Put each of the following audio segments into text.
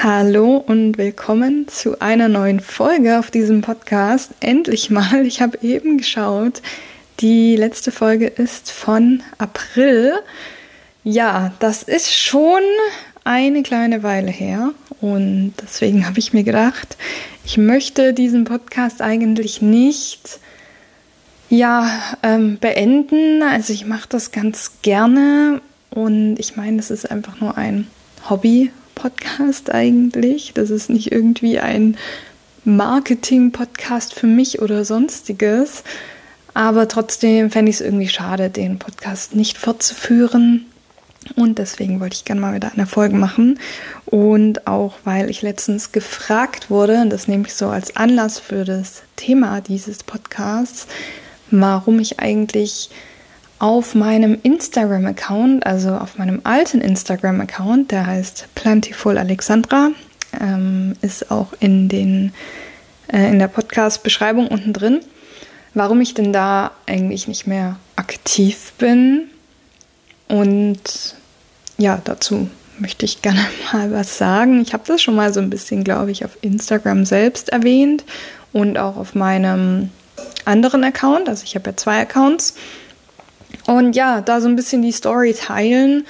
Hallo und willkommen zu einer neuen Folge auf diesem Podcast. Endlich mal, ich habe eben geschaut, die letzte Folge ist von April. Ja, das ist schon eine kleine Weile her und deswegen habe ich mir gedacht, ich möchte diesen Podcast eigentlich nicht beenden. Also ich mache das ganz gerne und ich meine, das ist einfach nur ein Hobby-Podcast eigentlich. Das ist nicht irgendwie ein Marketing-Podcast für mich oder sonstiges. Aber trotzdem fände ich es irgendwie schade, den Podcast nicht fortzuführen. Und deswegen wollte ich gerne mal wieder eine Folge machen. Und auch, weil ich letztens gefragt wurde, und das nehme ich so als Anlass für das Thema dieses Podcasts, warum ich eigentlich auf meinem Instagram-Account, also auf meinem alten Instagram-Account, der heißt Plentiful Alexandra, ist auch in der Podcast-Beschreibung unten drin, warum ich denn da eigentlich nicht mehr aktiv bin. Und ja, dazu möchte ich gerne mal was sagen. Ich habe das schon mal so ein bisschen, glaube ich, auf Instagram selbst erwähnt und auch auf meinem anderen Account. Also ich habe ja 2 Accounts. Und ja, da so ein bisschen die Story teilen.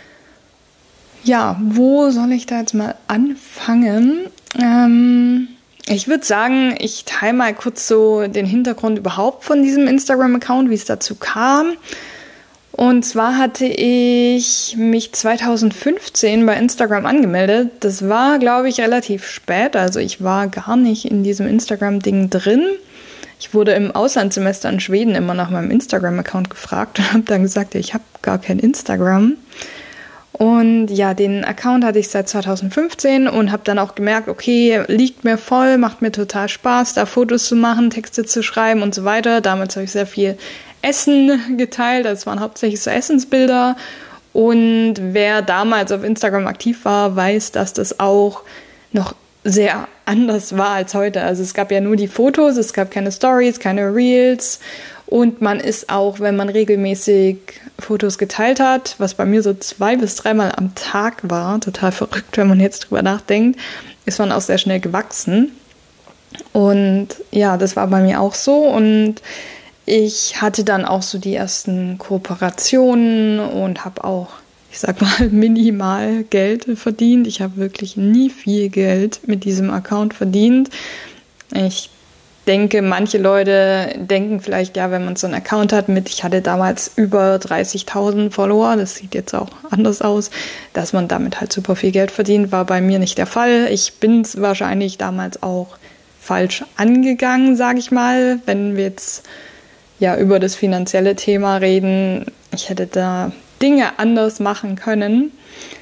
Ja, wo soll ich da jetzt mal anfangen? Ich würde sagen, ich teile mal kurz so den Hintergrund überhaupt von diesem Instagram-Account, wie es dazu kam. Und zwar hatte ich mich 2015 bei Instagram angemeldet. Das war, glaube ich, relativ spät. Also ich war gar nicht in diesem Instagram-Ding drin. Ich wurde im Auslandssemester in Schweden immer nach meinem Instagram-Account gefragt und habe dann gesagt, ich habe gar kein Instagram. Und ja, den Account hatte ich seit 2015 und habe dann auch gemerkt, okay, liegt mir voll, macht mir total Spaß, da Fotos zu machen, Texte zu schreiben und so weiter. Damals habe ich sehr viel Essen geteilt, das waren hauptsächlich so Essensbilder. Und wer damals auf Instagram aktiv war, weiß, dass das auch noch sehr anders war als heute. Also es gab ja nur die Fotos, es gab keine Stories, keine Reels und man ist auch, wenn man regelmäßig Fotos geteilt hat, was bei mir so 2 bis 3 Mal am Tag war, total verrückt, wenn man jetzt drüber nachdenkt, ist man auch sehr schnell gewachsen. Und ja, das war bei mir auch so und ich hatte dann auch so die ersten Kooperationen und habe auch, ich sag mal, minimal Geld verdient. Ich habe wirklich nie viel Geld mit diesem Account verdient. Ich denke, manche Leute denken vielleicht, ja, wenn man so einen Account hat ich hatte damals über 30.000 Follower, das sieht jetzt auch anders aus, dass man damit halt super viel Geld verdient, war bei mir nicht der Fall. Ich bin es wahrscheinlich damals auch falsch angegangen, sage ich mal, wenn wir jetzt ja über das finanzielle Thema reden. Ich hätte da Dinge anders machen können.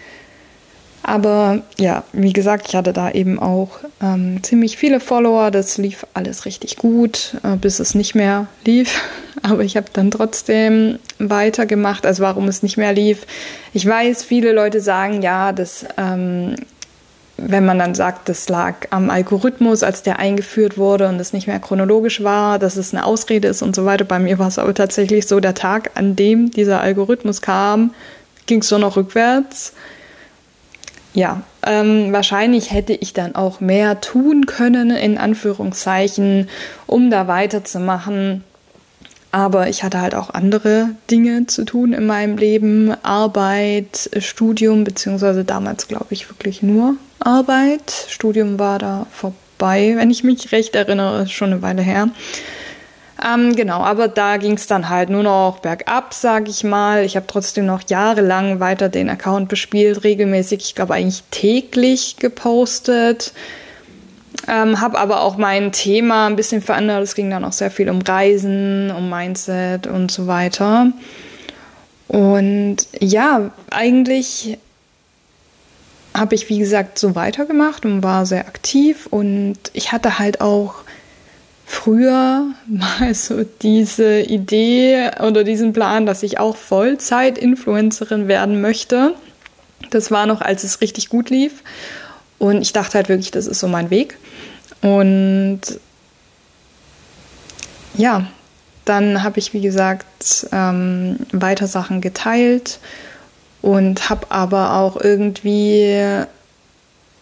Aber ja, wie gesagt, ich hatte da eben auch ziemlich viele Follower. Das lief alles richtig gut, bis es nicht mehr lief. Aber ich habe dann trotzdem weitergemacht. Also warum es nicht mehr lief. Ich weiß, viele Leute sagen, ja, dass wenn man dann sagt, das lag am Algorithmus, als der eingeführt wurde und es nicht mehr chronologisch war, dass es eine Ausrede ist und so weiter. Bei mir war es aber tatsächlich so, der Tag, an dem dieser Algorithmus kam, ging es so noch rückwärts. Ja, wahrscheinlich hätte ich dann auch mehr tun können, in Anführungszeichen, um da weiterzumachen. Aber ich hatte halt auch andere Dinge zu tun in meinem Leben, Arbeit, Studium, beziehungsweise damals glaube ich wirklich nur Arbeit. Studium war da vorbei, wenn ich mich recht erinnere, ist schon eine Weile her. Genau, aber da ging es dann halt nur noch bergab, sage ich mal. Ich habe trotzdem noch jahrelang weiter den Account bespielt, regelmäßig, ich glaube eigentlich täglich gepostet. Habe aber auch mein Thema ein bisschen verändert. Es ging dann auch sehr viel um Reisen, um Mindset und so weiter. Und ja, eigentlich habe ich, wie gesagt, so weitergemacht und war sehr aktiv. Und ich hatte halt auch früher mal so diese Idee oder diesen Plan, dass ich auch Vollzeit-Influencerin werden möchte. Das war noch, als es richtig gut lief. Und ich dachte halt wirklich, das ist so mein Weg. Und ja, dann habe ich, wie gesagt, weiter Sachen geteilt und habe aber auch irgendwie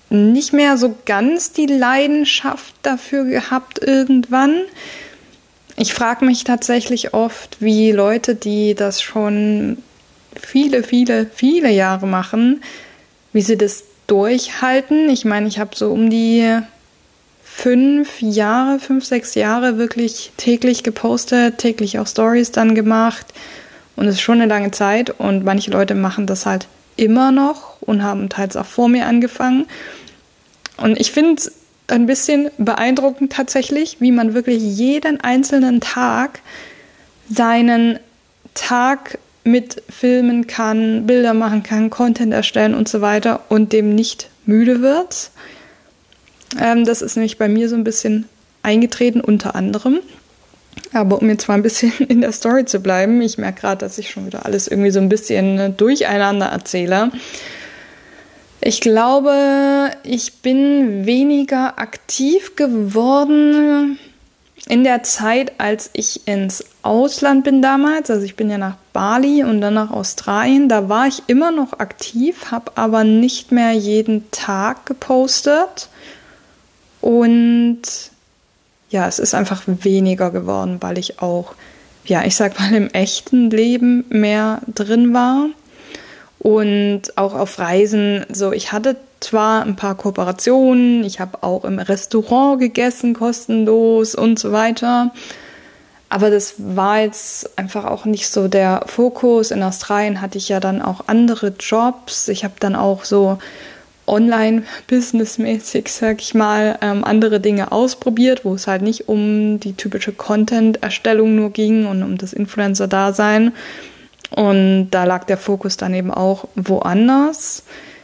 nicht mehr so ganz die Leidenschaft dafür gehabt irgendwann. Ich frage mich tatsächlich oft, wie Leute, die das schon viele, viele, viele Jahre machen, wie sie das durchhalten. Ich meine, ich habe so um die 5, 6 Jahre wirklich täglich gepostet, täglich auch Stories dann gemacht. Und es ist schon eine lange Zeit. Und manche Leute machen das halt immer noch und haben teils auch vor mir angefangen. Und ich finde es ein bisschen beeindruckend tatsächlich, wie man wirklich jeden einzelnen Tag seinen Tag mit filmen kann, Bilder machen kann, Content erstellen und so weiter und dem nicht müde wird. Das ist nämlich bei mir so ein bisschen eingetreten, unter anderem. Aber um jetzt mal ein bisschen in der Story zu bleiben, ich merke gerade, dass ich schon wieder alles irgendwie so ein bisschen durcheinander erzähle. Ich glaube, ich bin weniger aktiv geworden in der Zeit, als ich ins Ausland bin damals. Also ich bin ja nach Bali und dann nach Australien. Da war ich immer noch aktiv, habe aber nicht mehr jeden Tag gepostet. Und ja, es ist einfach weniger geworden, weil ich auch, ja, ich sag mal, im echten Leben mehr drin war. Und auch auf Reisen, so ich hatte zwar ein paar Kooperationen, ich habe auch im Restaurant gegessen, kostenlos und so weiter, aber das war jetzt einfach auch nicht so der Fokus. In Australien hatte ich ja dann auch andere Jobs, ich habe dann auch so online-businessmäßig, sag ich mal, andere Dinge ausprobiert, wo es halt nicht um die typische Content-Erstellung nur ging und um das Influencer-Dasein. Und da lag der Fokus dann eben auch woanders.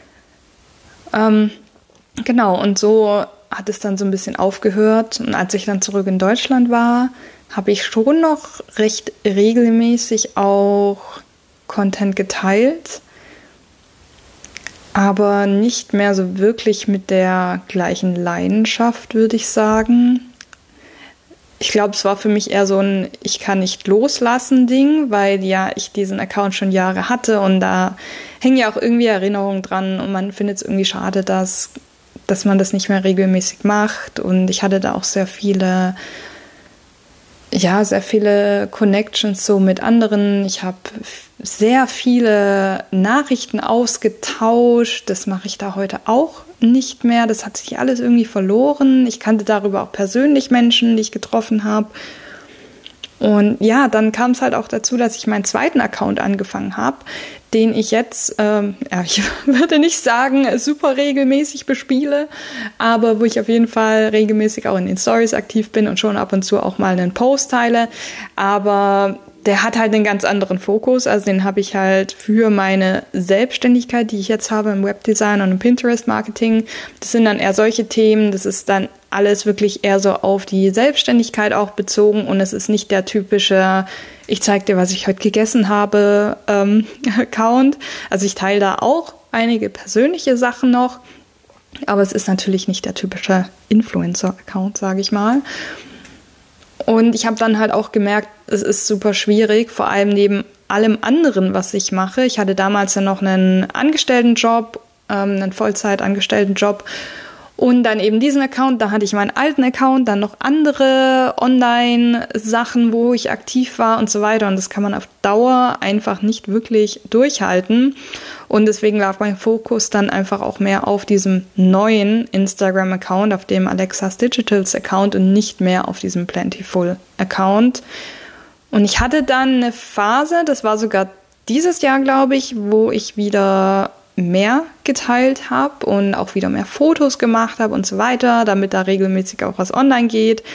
Genau, und so hat es dann so ein bisschen aufgehört. Und als ich dann zurück in Deutschland war, habe ich schon noch recht regelmäßig auch Content geteilt, aber nicht mehr so wirklich mit der gleichen Leidenschaft, würde ich sagen. Ich glaube, es war für mich eher so ein Ich kann nicht loslassen Ding, weil ja ich diesen Account schon Jahre hatte und da hängen ja auch irgendwie Erinnerungen dran und man findet es irgendwie schade, dass man das nicht mehr regelmäßig macht. Und ich hatte da auch sehr viele Connections so mit anderen. Ich habe sehr viele Nachrichten ausgetauscht. Das mache ich da heute auch nicht mehr. Das hat sich alles irgendwie verloren. Ich kannte darüber auch persönlich Menschen, die ich getroffen habe. Und ja, dann kam es halt auch dazu, dass ich meinen zweiten Account angefangen habe, den ich jetzt, ich würde nicht sagen, super regelmäßig bespiele, aber wo ich auf jeden Fall regelmäßig auch in den Stories aktiv bin und schon ab und zu auch mal einen Post teile. Aber der hat halt einen ganz anderen Fokus. Also den habe ich halt für meine Selbstständigkeit, die ich jetzt habe im Webdesign und im Pinterest-Marketing. Das sind dann eher solche Themen. Das ist dann alles wirklich eher so auf die Selbstständigkeit auch bezogen. Und es ist nicht der typische Ich zeige dir, was ich heute gegessen habe Account. Also ich teile da auch einige persönliche Sachen noch. Aber es ist natürlich nicht der typische Influencer-Account, sage ich mal. Und ich habe dann halt auch gemerkt, es ist super schwierig, vor allem neben allem anderen, was ich mache. Ich hatte damals dann noch einen Angestelltenjob, einen Vollzeitangestelltenjob und dann eben diesen Account. Da hatte ich meinen alten Account, dann noch andere Online-Sachen, wo ich aktiv war und so weiter. Und das kann man auf Dauer einfach nicht wirklich durchhalten. Und deswegen lag mein Fokus dann einfach auch mehr auf diesem neuen Instagram-Account, auf dem Alexas Digitals Account und nicht mehr auf diesem Plentiful-Account. Und ich hatte dann eine Phase, das war sogar dieses Jahr, glaube ich, wo ich wieder mehr geteilt habe und auch wieder mehr Fotos gemacht habe und so weiter, damit da regelmäßig auch was online geht.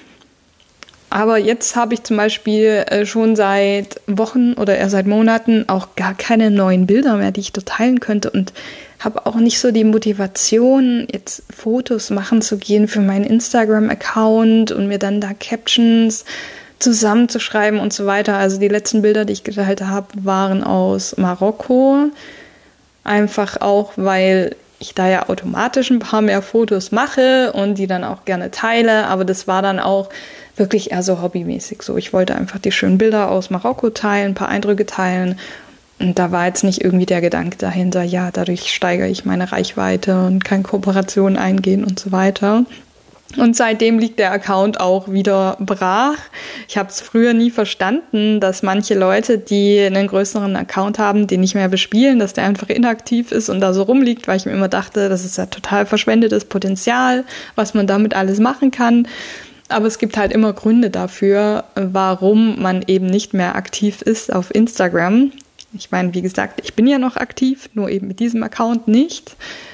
Aber jetzt habe ich zum Beispiel schon seit Wochen oder eher seit Monaten auch gar keine neuen Bilder mehr, die ich dort teilen könnte und habe auch nicht so die Motivation, jetzt Fotos machen zu gehen für meinen Instagram-Account und mir dann da Captions zusammenzuschreiben und so weiter. Also die letzten Bilder, die ich geteilt habe, waren aus Marokko. Einfach auch, weil ich da ja automatisch ein paar mehr Fotos mache und die dann auch gerne teile. Aber das war dann auch wirklich eher so hobbymäßig so. Ich wollte einfach die schönen Bilder aus Marokko teilen, ein paar Eindrücke teilen Und da war jetzt nicht irgendwie der Gedanke dahinter, ja, dadurch steigere ich meine Reichweite und kann Kooperationen eingehen und so weiter. Und seitdem liegt der Account auch wieder brach. Ich habe es früher nie verstanden, dass manche Leute, die einen größeren Account haben, den nicht mehr bespielen, dass der einfach inaktiv ist und da so rumliegt, weil ich mir immer dachte, das ist ja total verschwendetes Potenzial, was man damit alles machen kann. Aber es gibt halt immer Gründe dafür, warum man eben nicht mehr aktiv ist auf Instagram. Ich meine, wie gesagt, ich bin ja noch aktiv, nur eben mit diesem Account nicht.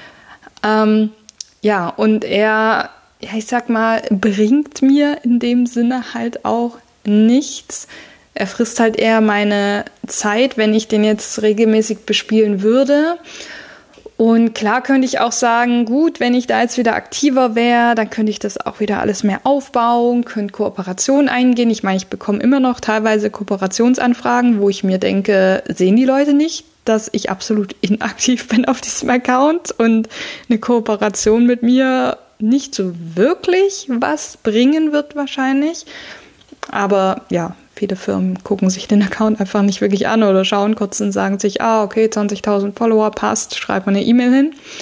Ja, und er, ja, ich sag mal, bringt mir in dem Sinne halt auch nichts. Er frisst halt eher meine Zeit, wenn ich den jetzt regelmäßig bespielen würde. Und klar könnte ich auch sagen, gut, wenn ich da jetzt wieder aktiver wäre, dann könnte ich das auch wieder alles mehr aufbauen, könnte Kooperationen eingehen. Ich meine, ich bekomme immer noch teilweise Kooperationsanfragen, wo ich mir denke, sehen die Leute nicht, dass ich absolut inaktiv bin auf diesem Account und eine Kooperation mit mir nicht so wirklich was bringen wird wahrscheinlich. Aber ja, viele Firmen gucken sich den Account einfach nicht wirklich an oder schauen kurz und sagen sich, okay, 20.000 Follower passt, schreibt mal eine E-Mail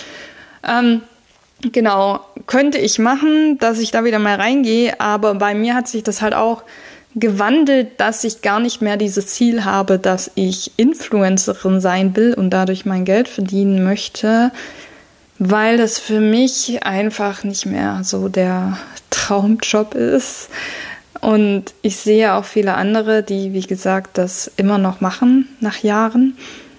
hin. Genau, könnte ich machen, dass ich da wieder mal reingehe, aber bei mir hat sich das halt auch gewandelt, dass ich gar nicht mehr dieses Ziel habe, dass ich Influencerin sein will und dadurch mein Geld verdienen möchte, weil das für mich einfach nicht mehr so der Traumjob ist. Und ich sehe auch viele andere, die, wie gesagt, das immer noch machen nach Jahren,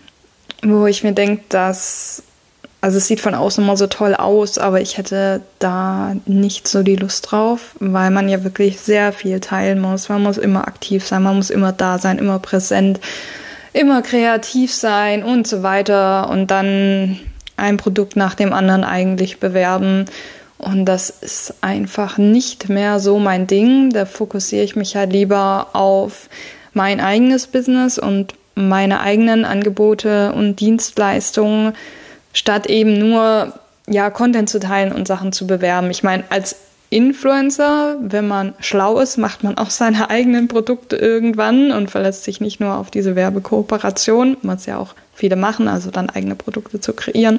wo ich mir denke, also es sieht von außen immer so toll aus, aber ich hätte da nicht so die Lust drauf, weil man ja wirklich sehr viel teilen muss. Man muss immer aktiv sein, man muss immer da sein, immer präsent, immer kreativ sein und so weiter und dann ein Produkt nach dem anderen eigentlich bewerben. Und das ist einfach nicht mehr so mein Ding. Da fokussiere ich mich halt lieber auf mein eigenes Business und meine eigenen Angebote und Dienstleistungen, statt eben nur Content zu teilen und Sachen zu bewerben. Ich meine, als Influencer, wenn man schlau ist, macht man auch seine eigenen Produkte irgendwann und verlässt sich nicht nur auf diese Werbekooperation, was ja auch viele machen, also dann eigene Produkte zu kreieren.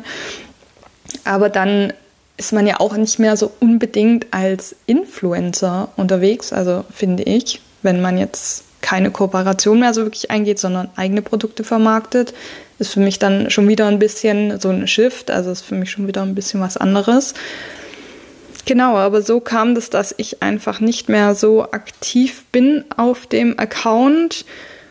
Aber dann ist man ja auch nicht mehr so unbedingt als Influencer unterwegs, also finde ich, wenn man jetzt keine Kooperation mehr so wirklich eingeht, sondern eigene Produkte vermarktet, ist für mich dann schon wieder ein bisschen so ein Shift, also ist für mich schon wieder ein bisschen was anderes. Genau, aber so kam das, dass ich einfach nicht mehr so aktiv bin auf dem Account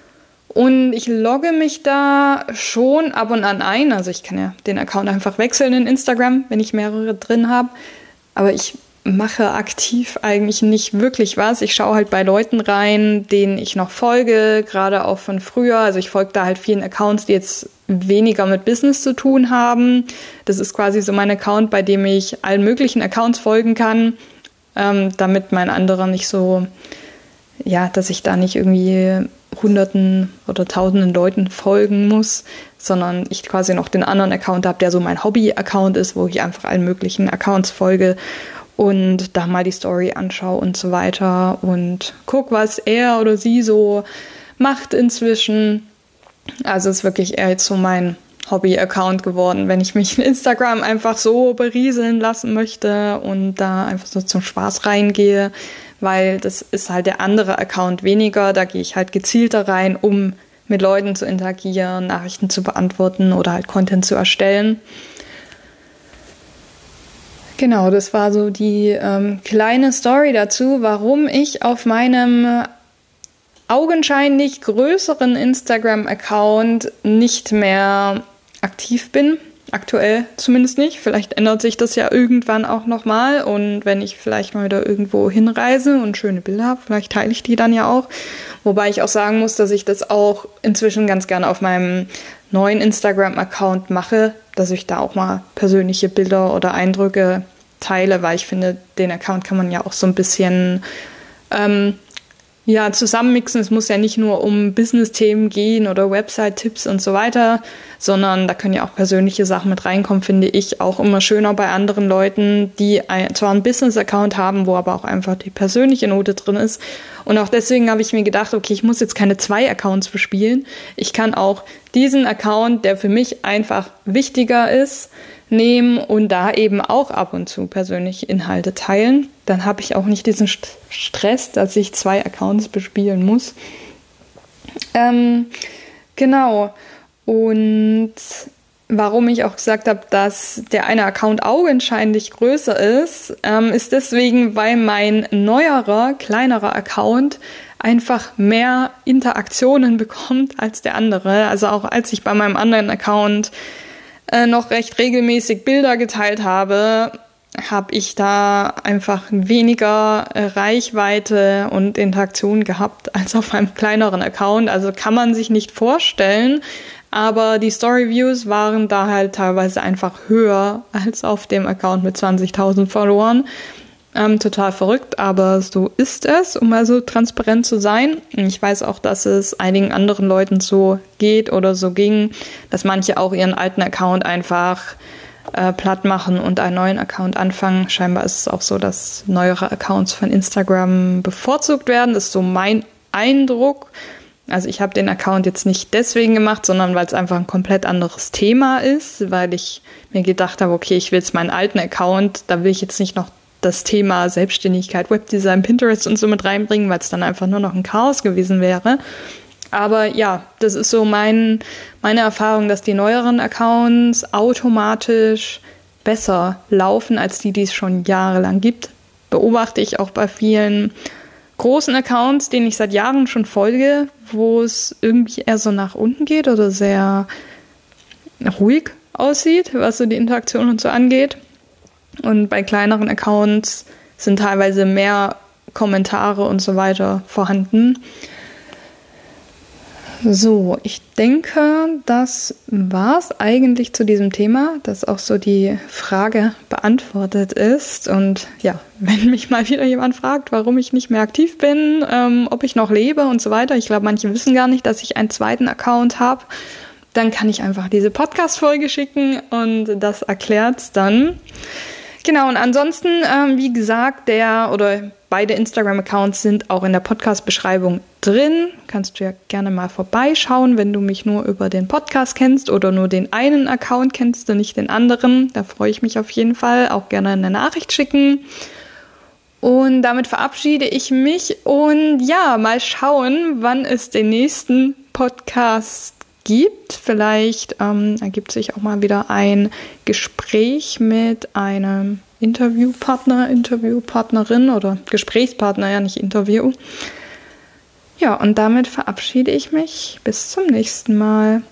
und ich logge mich da schon ab und an ein, also ich kann ja den Account einfach wechseln in Instagram, wenn ich mehrere drin habe, aber ich mache aktiv eigentlich nicht wirklich was. Ich schaue halt bei Leuten rein, denen ich noch folge, gerade auch von früher. Also ich folge da halt vielen Accounts, die jetzt weniger mit Business zu tun haben. Das ist quasi so mein Account, bei dem ich allen möglichen Accounts folgen kann, damit mein anderer nicht so, dass ich da nicht irgendwie Hunderten oder Tausenden Leuten folgen muss, sondern ich quasi noch den anderen Account habe, der so mein Hobby-Account ist, wo ich einfach allen möglichen Accounts folge und da mal die Story anschaue und so weiter und guck, was er oder sie so macht inzwischen. Also ist wirklich eher jetzt so mein Hobby-Account geworden, wenn ich mich in Instagram einfach so berieseln lassen möchte und da einfach so zum Spaß reingehe, weil das ist halt der andere Account weniger, da gehe ich halt gezielter rein, um mit Leuten zu interagieren, Nachrichten zu beantworten oder halt Content zu erstellen. Genau, das war so die kleine Story dazu, warum ich auf meinem augenscheinlich größeren Instagram-Account nicht mehr aktiv bin. Aktuell zumindest nicht. Vielleicht ändert sich das ja irgendwann auch nochmal. Und wenn ich vielleicht mal wieder irgendwo hinreise und schöne Bilder habe, vielleicht teile ich die dann ja auch. Wobei ich auch sagen muss, dass ich das auch inzwischen ganz gerne auf meinem neuen Instagram-Account mache, dass ich da auch mal persönliche Bilder oder Eindrücke teile, weil ich finde, den Account kann man ja auch so ein bisschen zusammenmixen. Es muss ja nicht nur um Business-Themen gehen oder Website-Tipps und so weiter, sondern da können ja auch persönliche Sachen mit reinkommen, finde ich auch immer schöner bei anderen Leuten, die zwar einen Business-Account haben, wo aber auch einfach die persönliche Note drin ist. Und auch deswegen habe ich mir gedacht, okay, ich muss jetzt keine 2 Accounts bespielen. Ich kann auch diesen Account, der für mich einfach wichtiger ist, nehmen und da eben auch ab und zu persönliche Inhalte teilen. Dann habe ich auch nicht diesen Stress, dass ich 2 Accounts bespielen muss. Genau. Und warum ich auch gesagt habe, dass der eine Account augenscheinlich größer ist, ist deswegen, weil mein neuerer, kleinerer Account einfach mehr Interaktionen bekommt als der andere. Also auch als ich bei meinem anderen Account noch recht regelmäßig Bilder geteilt habe, habe ich da einfach weniger Reichweite und Interaktion gehabt als auf einem kleineren Account. Also kann man sich nicht vorstellen, aber die Story-Views waren da halt teilweise einfach höher als auf dem Account mit 20.000 Followern. Total verrückt, aber so ist es, um mal so transparent zu sein. Ich weiß auch, dass es einigen anderen Leuten so geht oder so ging, dass manche auch ihren alten Account einfach platt machen und einen neuen Account anfangen. Scheinbar ist es auch so, dass neuere Accounts von Instagram bevorzugt werden. Das ist so mein Eindruck. Also ich habe den Account jetzt nicht deswegen gemacht, sondern weil es einfach ein komplett anderes Thema ist, weil ich mir gedacht habe, okay, ich will jetzt meinen alten Account, da will ich jetzt nicht noch das Thema Selbstständigkeit, Webdesign, Pinterest und so mit reinbringen, weil es dann einfach nur noch ein Chaos gewesen wäre. Aber ja, das ist so meine Erfahrung, dass die neueren Accounts automatisch besser laufen als die es schon jahrelang gibt. Beobachte ich auch bei vielen großen Accounts, denen ich seit Jahren schon folge, wo es irgendwie eher so nach unten geht oder sehr ruhig aussieht, was so die Interaktion und so angeht. Und bei kleineren Accounts sind teilweise mehr Kommentare und so weiter vorhanden. So, ich denke, das war's eigentlich zu diesem Thema, dass auch so die Frage beantwortet ist. Und ja, wenn mich mal wieder jemand fragt, warum ich nicht mehr aktiv bin, ob ich noch lebe und so weiter, ich glaube, manche wissen gar nicht, dass ich einen zweiten Account habe, dann kann ich einfach diese Podcast-Folge schicken und das erklärt's dann. Genau, und ansonsten, wie gesagt, beide Instagram-Accounts sind auch in der Podcast-Beschreibung drin. Kannst du ja gerne mal vorbeischauen, wenn du mich nur über den Podcast kennst oder nur den einen Account kennst und nicht den anderen. Da freue ich mich auf jeden Fall. Auch gerne eine Nachricht schicken. Und damit verabschiede ich mich und ja, mal schauen, wann es den nächsten Podcast gibt. Vielleicht ergibt sich auch mal wieder ein Gespräch mit einem Interviewpartnerin oder Gesprächspartner, ja, nicht Interview. Ja, und damit verabschiede ich mich. Bis zum nächsten Mal.